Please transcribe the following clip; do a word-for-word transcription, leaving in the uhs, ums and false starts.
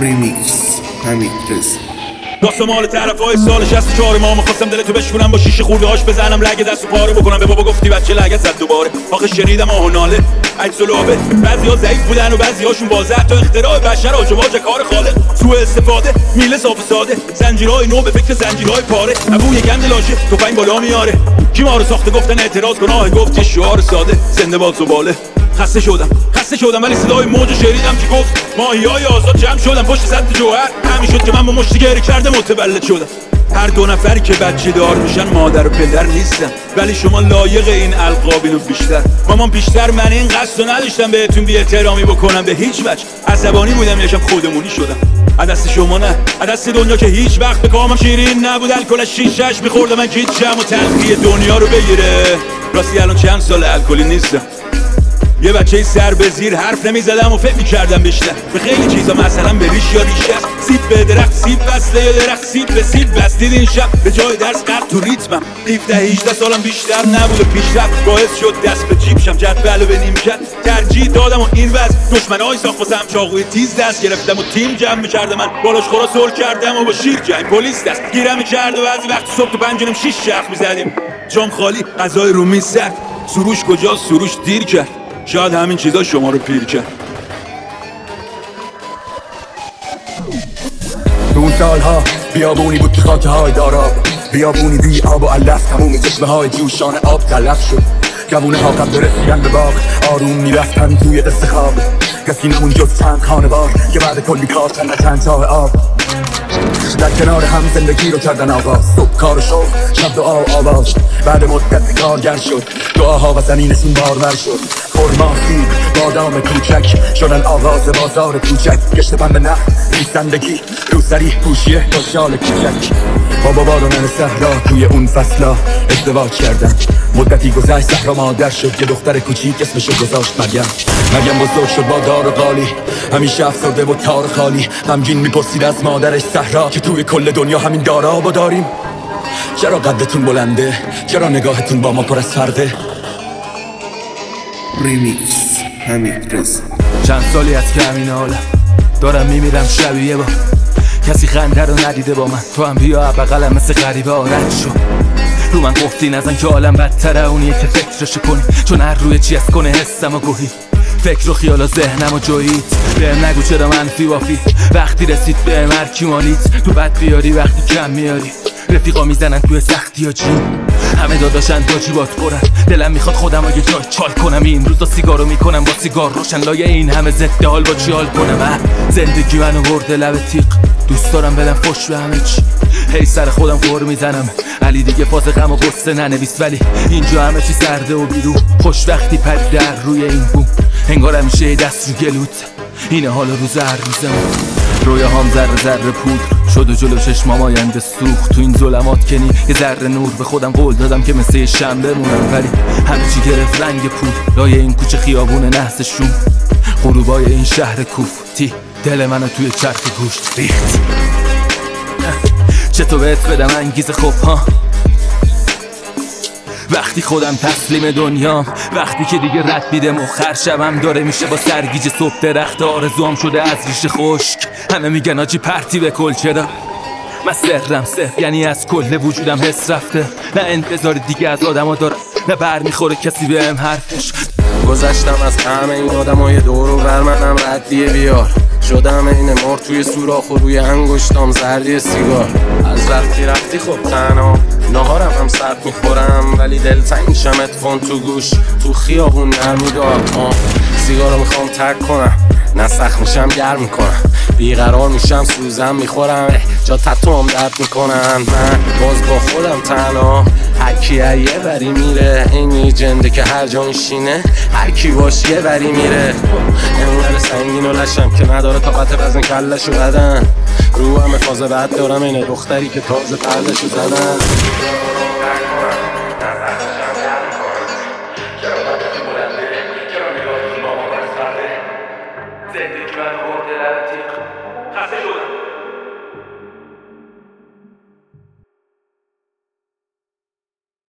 ریمیکس حمید رضا. داستان مال طرفای سال شصت و چهار ما می‌خواستم دلتو بشکنم با شیشه خورده هاش بزنم لگه دستو پاره بکنم. به بابا گفتی بچه لگه زد دوباره. آخه شنیدم آه و ناله عکس و لابه، بعضیا ضعیف بودن و بعضیاشون واضح تا اختراع بشر آج و واج کار خالق. سوء استفاده میله صاف و ساده، زنجیرهای نو به فکر زنجیرهای پاره. ابوی گند لاشه تفنگ بالا میاره، کی ما رو ساخته گفتن اعتراض کن. آه گفت شعار ساده زنده باد زباله. خسته شدم خسته شدم ولی صدای موج شنیدم که گفت ماهیای آزاد جمع شدن پشت سد جوهر. همین شد که من با مشتی گری کرده متولد شدم. هر دو نفری که بچه دار میشن مادر و پدر نیستن، ولی شما لایق این القابین و بیشتر. مامان بیشتر من این قصد نداشتم بهتون بی احترامی بکنم به هیچ وجه. عصبانی بودم یکم خودمونی شدم. از دست شما نه، از دست دنیا که هیچ وقت به کامم شیرین نبود. الکل شیشش میخوردم من گیجم و تلخی دنیا رو بگیره. راستی الان چند سال الکلی نیستم، یه بچه سر به زیر حرف نمیزدم و فکر میکردم بیشتر به خیلی چیزا، مثلا به ریش یا ریشه است. سیب به درخت سیب بسته یا درخت سیب به سیب بستید این شب. به جای درس قرد تو ریتمم. هفده هجده سالم بیشتر نبود و پیشرفت باعث شد دست به جیبشم جدول و به نیمکت ترجیح دادم و این وضع دشمنای ساخت واسم چاقوی تیز دست گرفتم و تیم جمع میکردم. من بالاش خورا سر کردم و با شیر جنگ پلیس دست گیرم میکرد و بعضی وقت صبح تو پنجونم شیش شخ میزدیم. جام خالی غذای رو میز سرد، سروش کجا سروش دیر کرد. شاید همین چیزا شما رو پیر کرد. تو اون سالها بیابونی بود که خاکه های داراب، بیابونی بی آب و علف، تموم چشمه های جوشان آب تلف شد. جوونه ها قبل رسیدن به باغ آروم میرفتن توی قصه خواب. کسی نمون جز چند خانوار که بعد کلی کار چند چند چاه آب در کنار هم زندگی رو کردن آغاز. صبح کار و شغل، شب دعا و آواز. بعد مدت کارگر شد، دعاها و زمینشون بارور شد. خرما، سیب، بادام کوچک شدن آغاز بازار کوچک. گشت پنبه نه، ریسندگی، روسری، پوشیه با شال کوچک. بابا باد و نن صحرا توی اون فصلا ازدواج کردن. مدتی گذشت صحرا مادر شد، یه دختر کوچیک اسمشو گذاشت مریم. مریم بزرگ شد با دار و قالی، همیشه افسرده و تار خالی. غمگین میپرسید از مادرش صحرا که توی کل دنیا همین دارا با داریم. چرا قدتون بلنده؟ چرا نگاهتون با ما پر از فرقه؟ ریمیکس حمید رضا. چند سالی از که همین حالم دارم میمیرم شبیه با کسی خنده رو ندیده با من. تو هم بیا بغلم مثل غریبه آرد شو. رو من گفتی نزن که عالم بدتره اونیه که فکرشو کنی، چون هر روی چی از کنه حسم و گوهی. فکر و خیال و ذهنم و جویید بهم نگو چرا منفی وافی. وقتی رسید بهم هر کی مالیت، تو بد بیاری وقتی کم میاری. رفیقا میزنن توی سختی ها جیم، همه داداشن تا جیبات برن. دلم میخواد خودم اگه جای چال کنم. این روزا سیگارو میکنم با سیگار روشن، لایه این همه ضد حال با چی حال کنم. زندگی منو برده لب تیغ، دوست دارم بدم فش به همه چی. هی سر خودم غور میزنم علی دیگه فاز غم و قصه ننویس، ولی اینجا همه چی سرده و بیرو. خوش وقتی پرید در روی این بوم، انگار همیشه دست رو گلوت. اینه حال روز هر روزم، رویا هم ذره ذره پودر شد و جلو چشمام آینده سوخت. تو این ظلمات کنی یه ذره نور، به خودم قول دادم که مثل شنبه بمونم، ولی همه چی گرفت رنگ پود. لایه این کوچه خیابون نحس شوم، غروبای این شهر کوفتی دل منو توی چرخ گوشت ریخت. چطور بهت بدم انگیزه خوب ها وقتی خودم تسلیم دنیام، وقتی که دیگه رد میده مخر شبم داره میشه با سرگیجه صبح. درخت آرزوام شده از ریشه خشک، همه میگن آجی پرتی به کل. چرا من سرم سر یعنی از کل وجودم حس رفته. نه انتظار دیگه از آدم ها دارم، نه بر میخوره کسی بهم حرفش. گذشتم از همه این آدم های دور و بر منم ردیه بیار. شدم این مار توی سوراخ و روی انگشتام زردی سیگار. از وقتی رفتی خب تنها نهارم هم سرد میخورم، ولی دلتنگ شم اتفون تو گوش تو خیابون نرمیدار. سیگارو میخوام ترک کنم، نه سخت میشم گرم میکنم. بیقرار میشم سوزم میخورم، جا تتوام درد میکنن. من باز با خودم تنها، هر کی هر یه بری میره. اینی جنده که هر جا میشینه هر کی باش یه بری میره. انقدر سنگین و لشم که نداره طاقت وزن کلشو بدن. رو همه فاز بعد دارم اینه دختری که تازه پردشو زدن.